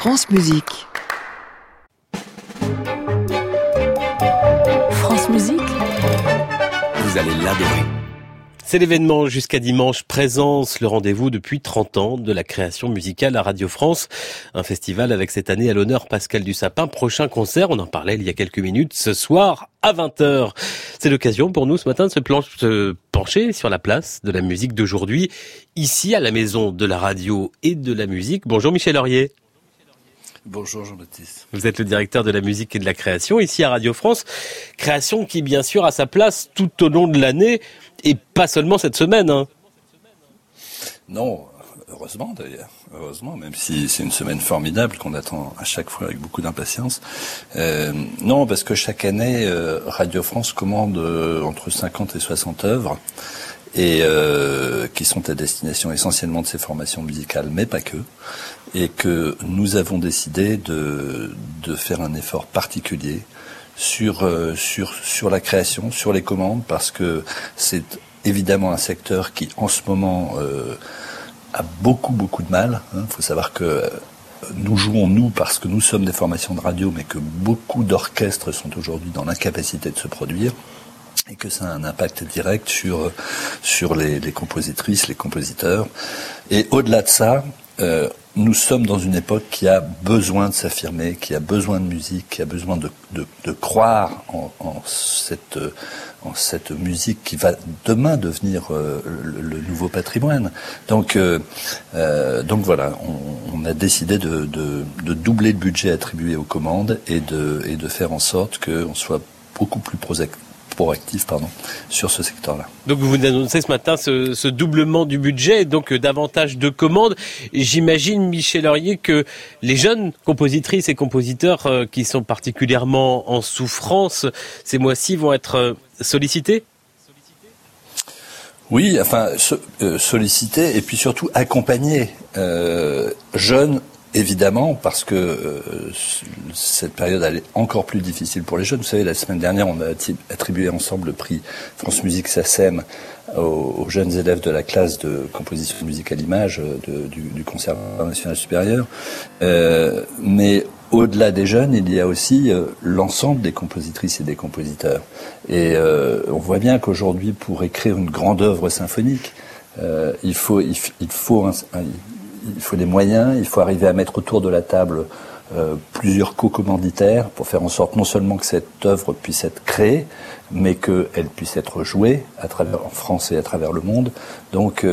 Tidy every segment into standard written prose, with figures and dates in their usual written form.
France Musique. France Musique. Vous allez l'adorer. C'est l'événement jusqu'à dimanche Présence, le rendez-vous depuis 30 ans de la création musicale à Radio France. Un festival avec cette année à l'honneur Pascal Dussapin. Prochain concert, on en parlait il y a quelques minutes, ce soir à 20h. C'est l'occasion pour nous ce matin de se pencher sur la place de la musique d'aujourd'hui, ici à la Maison de la Radio et de la Musique. Bonjour Michel Laurier. Bonjour Jean-Baptiste. Vous êtes le directeur de la musique et de la création ici à Radio France. Création qui bien sûr a sa place tout au long de l'année et pas seulement cette semaine. Non, heureusement d'ailleurs. Heureusement, même si c'est une semaine formidable qu'on attend à chaque fois avec beaucoup d'impatience. Non, parce que chaque année, Radio France commande entre 50 et 60 œuvres et qui sont à destination essentiellement de ces formations musicales, mais pas que. Et que nous avons décidé de faire un effort particulier sur la création, sur les commandes, parce que c'est évidemment un secteur qui, en ce moment, a beaucoup de mal. Il faut savoir que nous jouons, nous, parce que nous sommes des formations de radio, mais que beaucoup d'orchestres sont aujourd'hui dans l'incapacité de se produire, et que ça a un impact direct sur les compositrices, les compositeurs. Et au-delà de ça, nous sommes dans une époque qui a besoin de s'affirmer, qui a besoin de musique, qui a besoin de croire en cette musique qui va demain devenir le nouveau patrimoine. Donc voilà, on a décidé de doubler le budget attribué aux commandes et de faire en sorte qu'on soit beaucoup plus proactif sur ce secteur-là. Donc vous nous annoncez ce matin ce doublement du budget, donc davantage de commandes. J'imagine, Michel Laurier, que les jeunes compositrices et compositeurs qui sont particulièrement en souffrance ces mois-ci vont être sollicités ? Oui, enfin sollicités et puis surtout accompagnés. Jeunes, évidemment, parce que cette période elle est encore plus difficile pour les jeunes. Vous savez, la semaine dernière, on a attribué ensemble le prix France Musique SACEM aux jeunes élèves de la classe de composition musicale image du Conservatoire national supérieur. Mais au-delà des jeunes, il y a aussi l'ensemble des compositrices et des compositeurs. Et on voit bien qu'aujourd'hui, pour écrire une grande œuvre symphonique, il faut des moyens, il faut arriver à mettre autour de la table plusieurs co-commanditaires pour faire en sorte non seulement que cette œuvre puisse être créée, mais qu'elle puisse être jouée en France et à travers le monde. Donc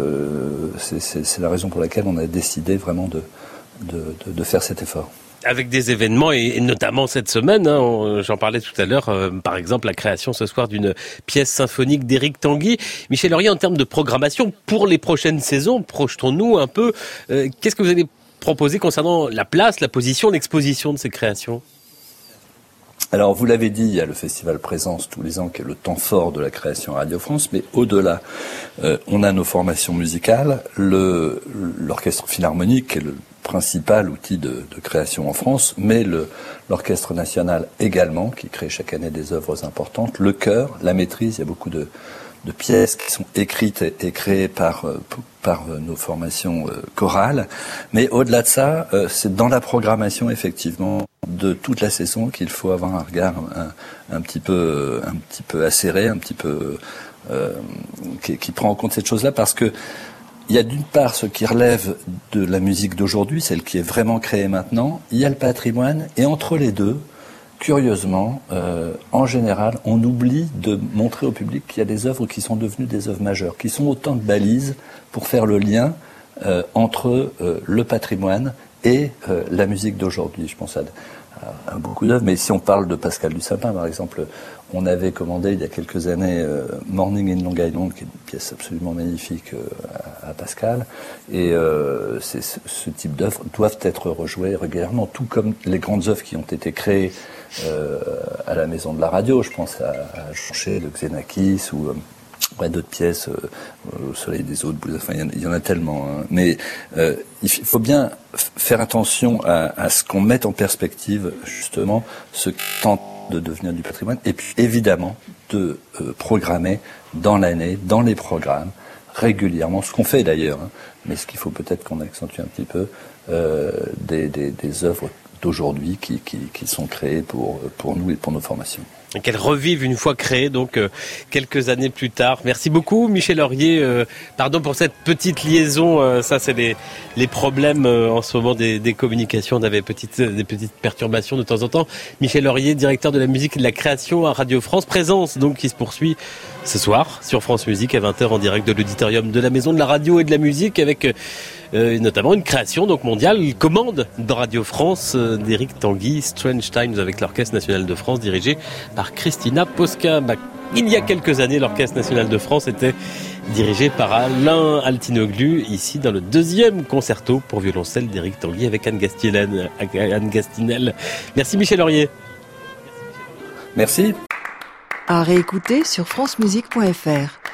c'est la raison pour laquelle on a décidé vraiment de faire cet effort. Avec des événements, et notamment cette semaine, j'en parlais tout à l'heure, par exemple la création ce soir d'une pièce symphonique d'Éric Tanguy. Michel Laurier, en termes de programmation pour les prochaines saisons, projetons-nous un peu. Qu'est-ce que vous allez proposer concernant la place, la position, l'exposition de ces créations ? Alors, vous l'avez dit, il y a le festival Présence tous les ans qui est le temps fort de la création à Radio France, mais au-delà, on a nos formations musicales, l'orchestre philharmonique qui est le principal outil de création en France, mais l'orchestre national également, qui crée chaque année des œuvres importantes, le chœur, la maîtrise, il y a beaucoup de pièces qui sont écrites et créées par nos formations chorales. Mais au-delà de ça, c'est dans la programmation, effectivement, de toute la saison qu'il faut avoir un regard un petit peu acéré, un petit peu qui prend en compte cette chose-là, parce que il y a d'une part ce qui relève de la musique d'aujourd'hui, celle qui est vraiment créée maintenant, il y a le patrimoine, et entre les deux, curieusement, en général, on oublie de montrer au public qu'il y a des œuvres qui sont devenues des œuvres majeures, qui sont autant de balises pour faire le lien entre le patrimoine et la musique d'aujourd'hui. Je pense à beaucoup d'œuvres, mais si on parle de Pascal Dussapin, par exemple, on avait commandé il y a quelques années Morning in Long Island, qui est une pièce absolument magnifique à Pascal, et ce type d'œuvres doivent être rejouées régulièrement, tout comme les grandes œuvres qui ont été créées à la Maison de la Radio. Je pense à Jonché de Xenakis ou d'autres pièces, Au soleil des eaux de Boulogne, enfin il y en a tellement. Hein. Mais il faut bien faire attention à ce qu'on mette en perspective justement ce qui tente de devenir du patrimoine, et puis évidemment de programmer dans l'année, dans les programmes, régulièrement, ce qu'on fait d'ailleurs, mais ce qu'il faut peut-être qu'on accentue un petit peu, des œuvres d'aujourd'hui qui sont créées pour nous et pour nos formations. Et qu'elles revivent une fois créées, donc quelques années plus tard. Merci beaucoup Michel Laurier. Pardon pour cette petite liaison. Ça, c'est les problèmes en ce moment des communications. On avait des petites perturbations de temps en temps. Michel Laurier, directeur de la musique et de la création à Radio France. Présence donc qui se poursuit ce soir sur France Musique à 20h en direct de l'auditorium de la Maison de la Radio et de la Musique avec notamment une création donc mondiale, une commande de Radio France d'Éric Tanguy, Strange Times avec l'Orchestre National de France dirigé par Christina Posca. Il y a quelques années, l'Orchestre National de France était dirigé par Alain Altinoglu, ici dans le 2e concerto pour violoncelle d'Éric Tanguy avec Anne Gastinel. Merci Michel Laurier. Merci. À réécouter sur francemusique.fr.